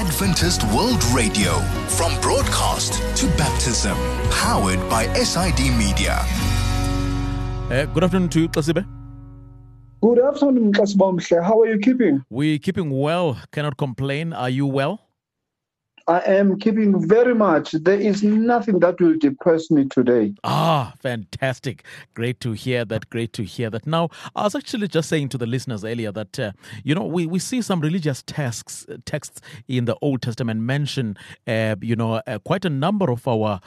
Adventist World Radio, from broadcast to baptism, powered by SID Media. Good afternoon to you, Klasibe. Good afternoon, Kasbomshe. How are you keeping? We're keeping well. Cannot complain. Are you well? I am keeping very much. There is nothing that will depress me today. Ah, fantastic. Great to hear that. Now, I was actually just saying to the listeners earlier that, we see some religious texts in the Old Testament mention, quite a number of our,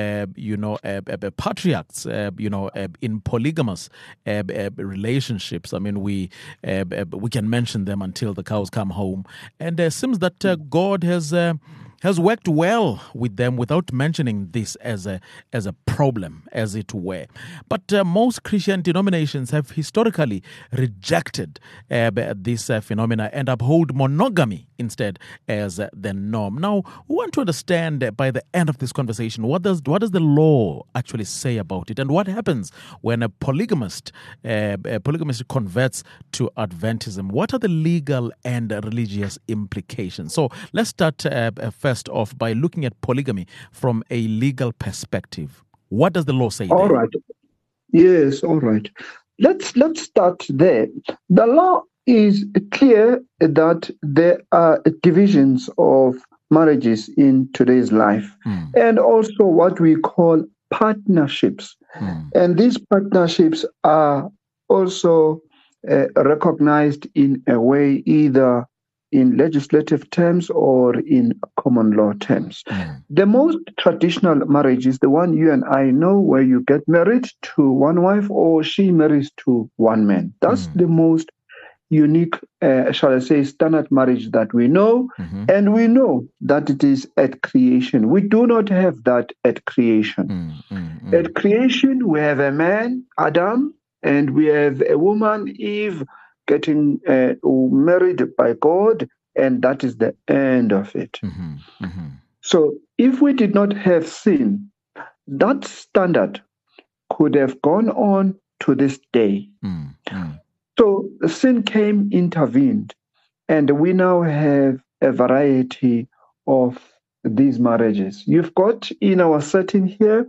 patriarchs, in polygamous relationships. I mean, we can mention them until the cows come home. And it seems that God has worked well with them without mentioning this as a problem, as it were. But most Christian denominations have historically rejected this phenomena and uphold monogamy instead as the norm. Now, we want to understand by the end of this conversation, what does the law actually say about it, and what happens when a polygamist converts to Adventism? What are the legal and religious implications? So let's start first off by looking at polygamy from a legal perspective. What does the law say? All right. Yes, all right. Let's start there. The law is clear that there are divisions of marriages in today's life, and also what we call partnerships. And these partnerships are also recognized in a way either in legislative terms or in common law terms. The most traditional marriage is the one you and I know, where you get married to one wife or she marries to one man. That's the most unique, standard marriage that we know. And we know that it is at creation. We do not have that at creation. At creation, we have a man, Adam, and we have a woman, Eve, getting married by God, and that is the end of it. So if we did not have sin, that standard could have gone on to this day. So sin came, intervened, and we now have a variety of these marriages. You've got in our setting here,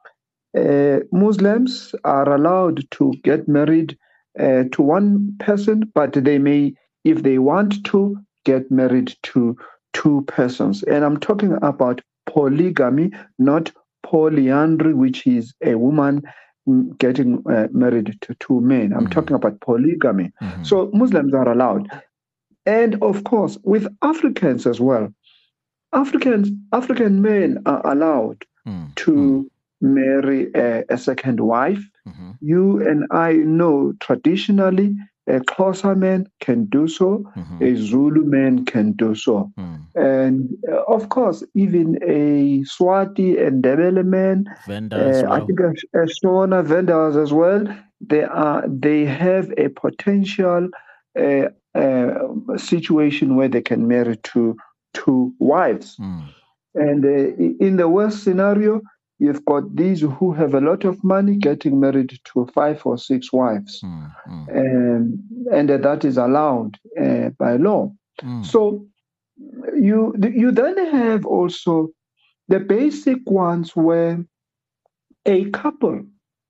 Muslims are allowed to get married to one person, but they may, if they want to, get married to two persons. And I'm talking about polygamy, not polyandry, which is a woman getting married to two men. I'm talking about polygamy. So Muslims are allowed. And of course, with Africans as well, African men are allowed to marry a second wife. You and I know traditionally a Xhosa man can do so, a Zulu man can do so. And of course, even a Swati and Ndebele man, I think a Shona vendors as well, they have a potential situation where they can marry two wives. And in the worst scenario, you've got these who have a lot of money getting married to 5 or 6 wives. And that is allowed by law. So you then have also the basic ones where a couple,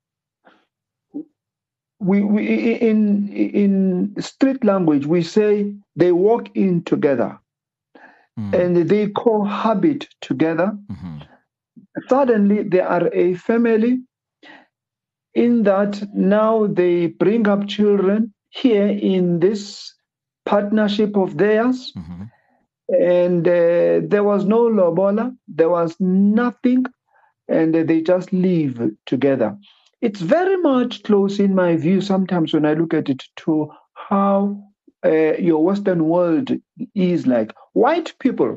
we in street language, we say they walk in together and they cohabit together. Suddenly they are a family, in that now they bring up children here in this partnership of theirs. And there was no lobola, there was nothing, and they just live together. It's very much close, in my view, sometimes when I look at it, to how your Western world is like. White people,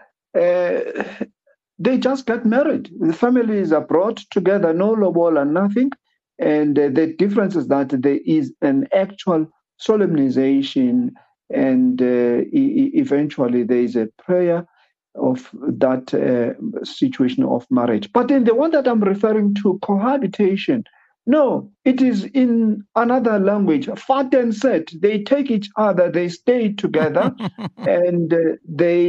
they just get married. The families are brought together, no lobola, nothing. And the difference is that there is an actual solemnization, and eventually there is a prayer of that situation of marriage. But in the one that I'm referring to, cohabitation, no, it is in another language. Fat and set, they take each other, they stay together, and they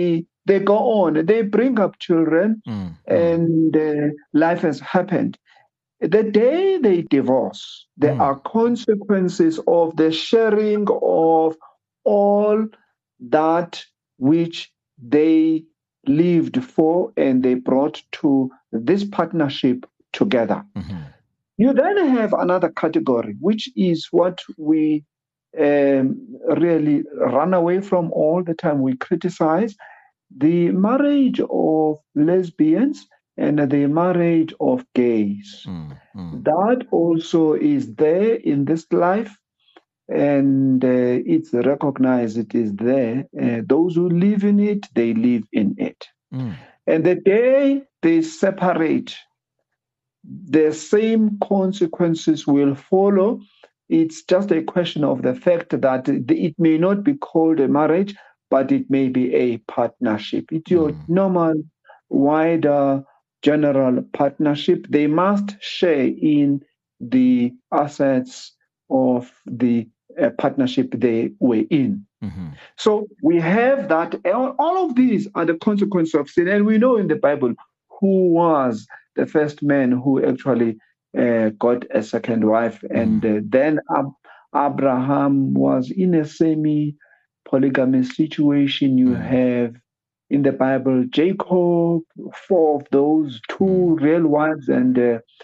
They go on, they bring up children, and life has happened. The day they divorce, there are consequences of the sharing of all that which they lived for and they brought to this partnership together. You then have another category, which is what we really run away from all the time. We criticize the marriage of lesbians and the marriage of gays. That also is there in this life, and it's recognized, it is there. Those who live in it, they live in it. And the day they separate, the same consequences will follow. It's just a question of the fact that it may not be called a marriage, but it may be a partnership. It's your normal, wider, general partnership. They must share in the assets of the partnership they were in. So we have that. All of these are the consequences of sin. And we know in the Bible who was the first man who actually got a second wife. And then Abraham was in a semi-polygamous situation. You have in the Bible Jacob, 4 of those, 2 real wives and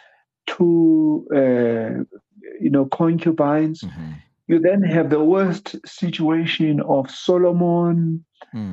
2 concubines. You then have the worst situation of Solomon.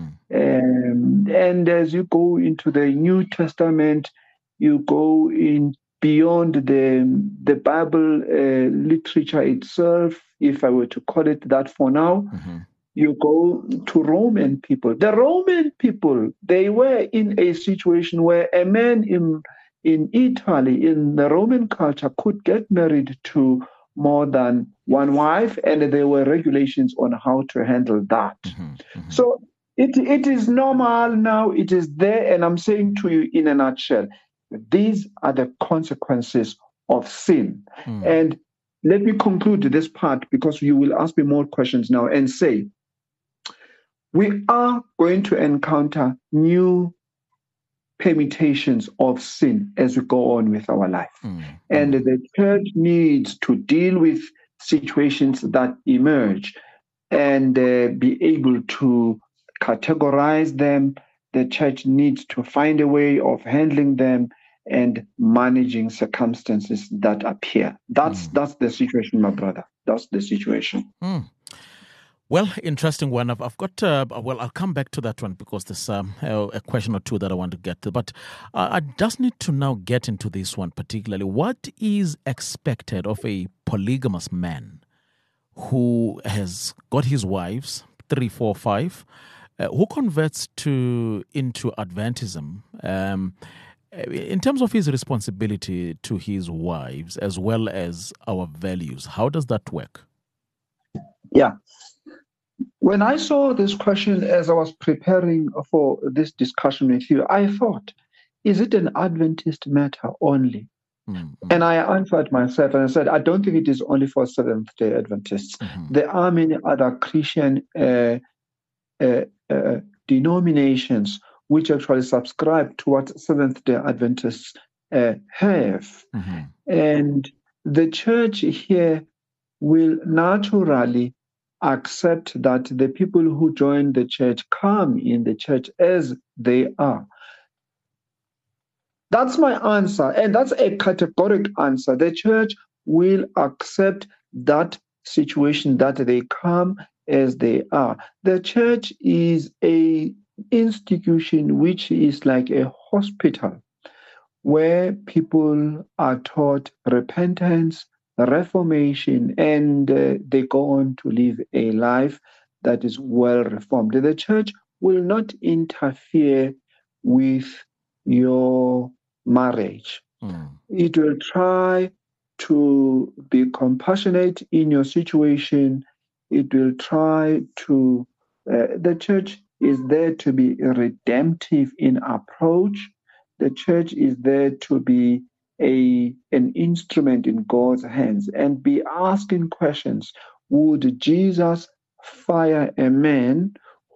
And as you go into the New Testament, you go in beyond the Bible literature itself, if I were to call it that for now. You go to Roman people. The Roman people, they were in a situation where a man in Italy, in the Roman culture, could get married to more than one wife, and there were regulations on how to handle that. So it is normal now, it is there, and I'm saying to you in a nutshell, these are the consequences of sin. And let me conclude this part, because you will ask me more questions now, and say, we are going to encounter new permutations of sin as we go on with our life. And the church needs to deal with situations that emerge and be able to categorize them. The church needs to find a way of handling them and managing circumstances that appear. That's the situation, my brother. That's the situation. Well, interesting one. I've got, I'll come back to that one because there's a question or two that I want to get to. But I just need to now get into this one particularly. What is expected of a polygamous man who has got his wives, 3, 4, 5, who converts into Adventism, in terms of his responsibility to his wives as well as our values? How does that work? Yeah. When I saw this question as I was preparing for this discussion with you, I thought, is it an Adventist matter only? And I answered myself and I said, I don't think it is only for Seventh-day Adventists. There are many other Christian denominations which actually subscribe to what Seventh-day Adventists have. And the church here will naturally accept that the people who join the church come in the church as they are. That's my answer, and that's a categoric answer. The church will accept that situation, that they come as they are. The church is an institution which is like a hospital where people are taught repentance, reformation, and they go on to live a life that is well reformed. The church will not interfere with your marriage. It will try to be compassionate in your situation. It will try to, the church is there to be redemptive in approach. The church is there to be an instrument in God's hands and be asking questions. Would Jesus fire a man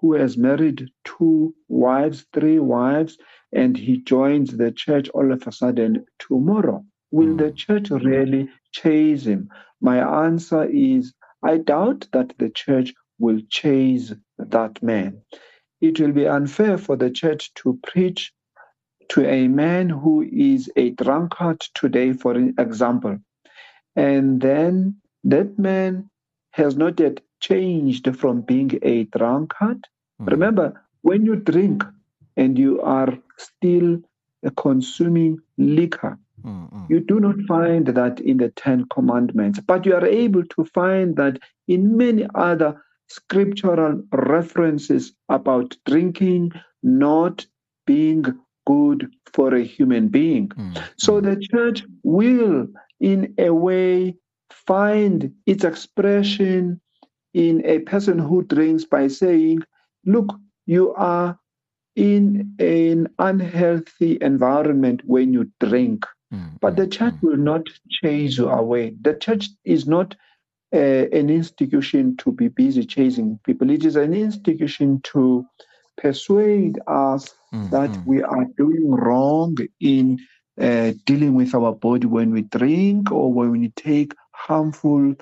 who has married 2 wives, 3 wives, and he joins the church all of a sudden tomorrow? Will the church really chase him? My answer is, I doubt that the church will chase that man. It will be unfair for the church to preach to a man who is a drunkard today, for example, and then that man has not yet changed from being a drunkard. Remember, when you drink and you are still consuming liquor, you do not find that in the 10 Commandments, but you are able to find that in many other scriptural references about drinking not being good for a human being. So the church will, in a way, find its expression in a person who drinks by saying, look, you are in an unhealthy environment when you drink. But the church will not chase you away. The church is not an institution to be busy chasing people. It is an institution to persuade us that we are doing wrong in dealing with our body when we drink or when we take harmful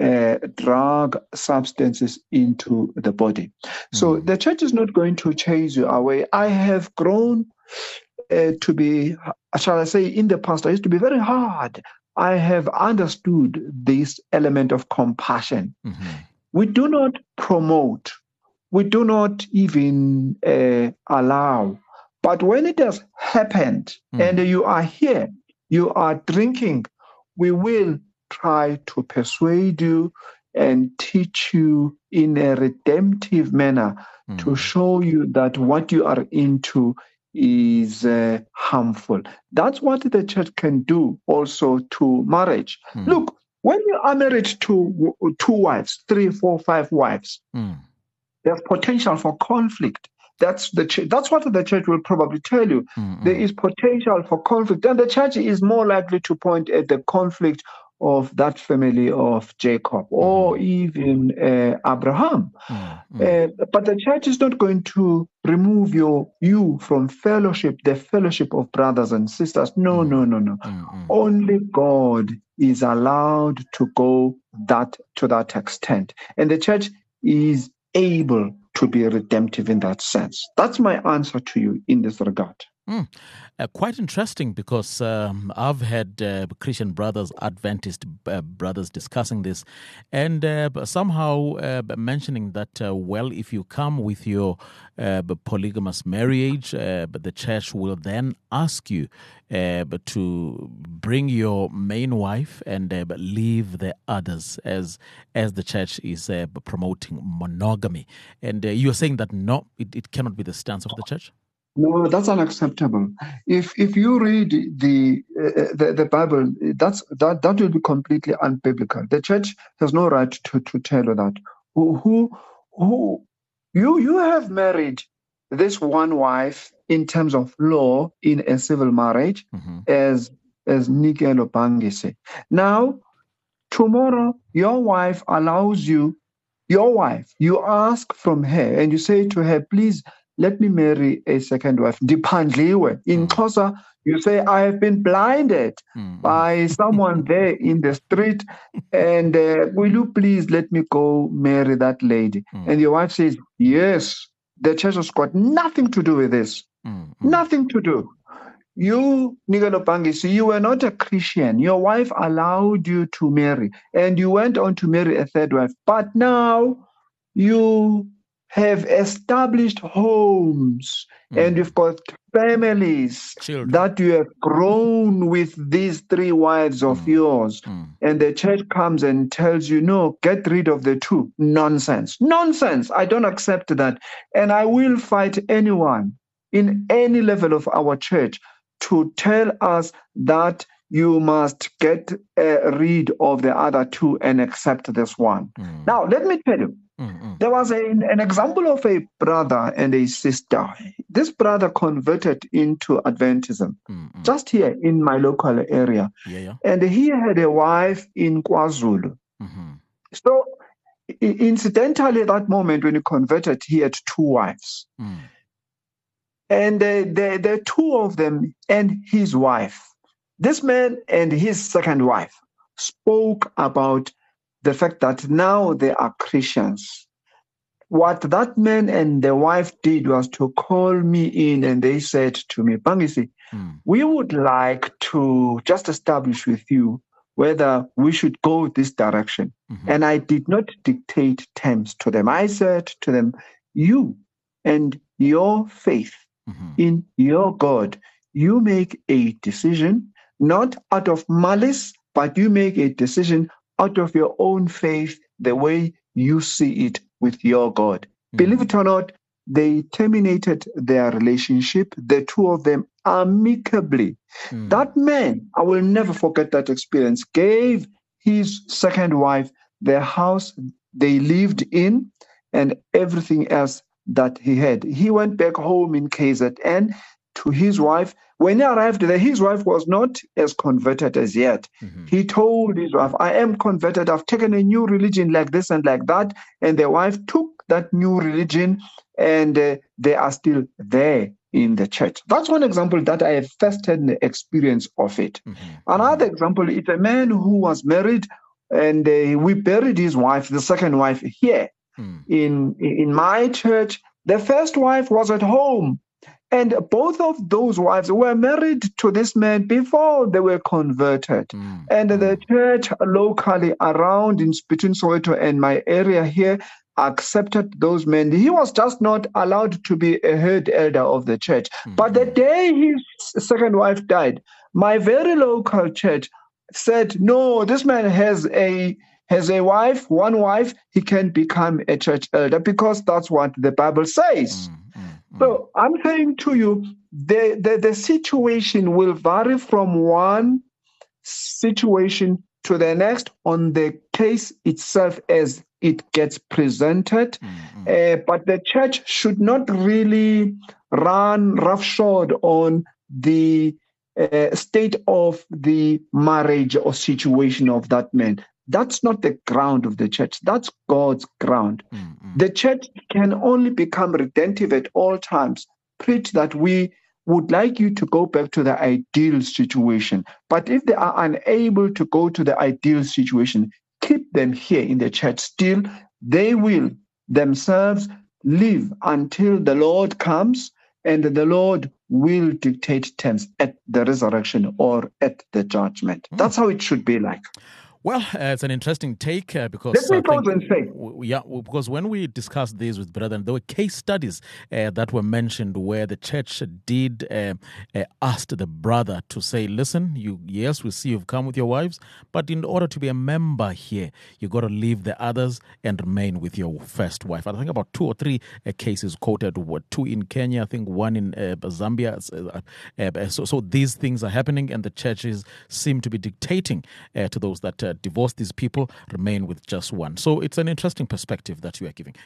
drug substances into the body. So the church is not going to chase you away. I have grown to be, shall I say, in the past, I used to be very hard. I have understood this element of compassion. We do not promote, we do not even allow. But when it has happened and you are here, you are drinking, we will try to persuade you and teach you in a redemptive manner to show you that what you are into is harmful. That's what the church can do also to marriage. Look, when you are married to 2 wives, 3, 4, 5 wives, there's potential for conflict. That's what the church will probably tell you. There is potential for conflict, and the church is more likely to point at the conflict of that family of Jacob or even Abraham. But the church is not going to remove you from fellowship, the fellowship of brothers and sisters. No. Only God is allowed to go to that extent. And the church is able to be redemptive in that sense. That's my answer to you in this regard. Quite interesting, because I've had Christian brothers, Adventist brothers discussing this, and somehow mentioning that, well, if you come with your polygamous marriage, the church will then ask you to bring your main wife and leave the others, as the church is promoting monogamy. And you're saying that no, it cannot be the stance of the church? No, that's unacceptable. If you read the Bible, that will be completely unbiblical. The church has no right to tell you that. You have married this one wife in terms of law in a civil marriage, as Nikelo Bangi said. Now, tomorrow, your wife allows you, you ask from her and you say to her, please, let me marry a second wife. Diphandliwe. In Xhosa, you say, I have been blinded by someone there in the street, and will you please let me go marry that lady? And your wife says, yes. The church has got nothing to do with this. Nothing to do. You, Nikelo Pangisi, you were not a Christian. Your wife allowed you to marry, and you went on to marry a third wife. But now you have established homes and you've got families, children, that you have grown with these 3 wives of yours. And the church comes and tells you, no, get rid of the 2. Nonsense. I don't accept that. And I will fight anyone in any level of our church to tell us that you must get rid of the other 2 and accept this one. Now, let me tell you, there was an example of a brother and a sister. This brother converted into Adventism just here in my local area. And he had a wife in KwaZulu. So incidentally, at that moment when he converted, he had 2 wives. And the 2 of them and his wife, this man and his second wife, spoke about the fact that now they are Christians. What that man and the wife did was to call me in, and they said to me, Pangisi, we would like to just establish with you whether we should go this direction. And I did not dictate terms to them. I said to them, you and your faith in your God, you make a decision, not out of malice, but you make a decision out of your own faith, the way you see it with your God. Believe it or not, they terminated their relationship, the 2 of them, amicably. That man, I will never forget that experience, gave his second wife the house they lived in and everything else that he had. He went back home in KZN to his wife. When he arrived there, his wife was not as converted as yet. He told his wife, I am converted. I've taken a new religion like this and like that. And the wife took that new religion, and they are still there in the church. That's one example that I have first had the experience of it. Another example is a man who was married, and we buried his wife, the second wife, here in my church. The first wife was at home. And both of those wives were married to this man before they were converted. And the church locally around between Soweto and my area here accepted those men. He was just not allowed to be a head elder of the church. But the day his second wife died, my very local church said, no, this man has a wife, one wife, he can become a church elder because that's what the Bible says. So I'm saying to you, the situation will vary from one situation to the next on the case itself as it gets presented. But the church should not really run roughshod on the state of the marriage or situation of that man. That's not the ground of the church. That's God's ground. The church can only become redemptive at all times. Preach that we would like you to go back to the ideal situation. But if they are unable to go to the ideal situation, keep them here in the church. Still, they will themselves live until the Lord comes, and the Lord will dictate terms at the resurrection or at the judgment. That's how it should be like. Well, it's an interesting take because let me pause and say, because when we discussed this with brethren, there were case studies that were mentioned where the church did ask the brother to say, listen, yes, we see you've come with your wives, but in order to be a member here, you got to leave the others and remain with your first wife. I think about 2 or 3 cases quoted, 2 in Kenya, I think 1 in Zambia. So these things are happening, and the churches seem to be dictating to those that divorce these people, remain with just one. So it's an interesting perspective that you are giving.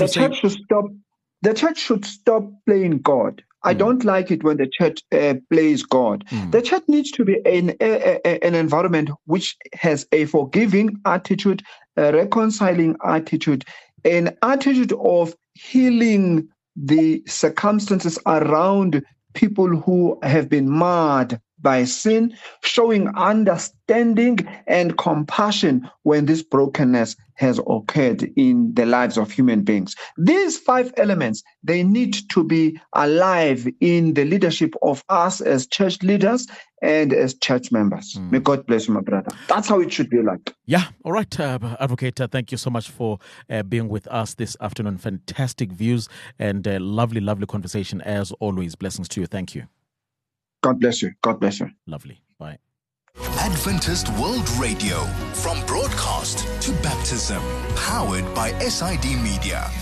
The church should stop playing God. I don't like it when the church plays God. The church needs to be an environment which has a forgiving attitude, a reconciling attitude, an attitude of healing the circumstances around people who have been marred by sin, showing understanding and compassion when this brokenness has occurred in the lives of human beings. These 5 elements, they need to be alive in the leadership of us as church leaders and as church members. May God bless you, my brother. That's how it should be like. Yeah, all right, Advocate, thank you so much for being with us this afternoon. Fantastic views and lovely, lovely conversation as always. Blessings to you. Thank you. God bless you. God bless you. Lovely. Bye. Adventist World Radio, from broadcast to baptism, powered by SID Media.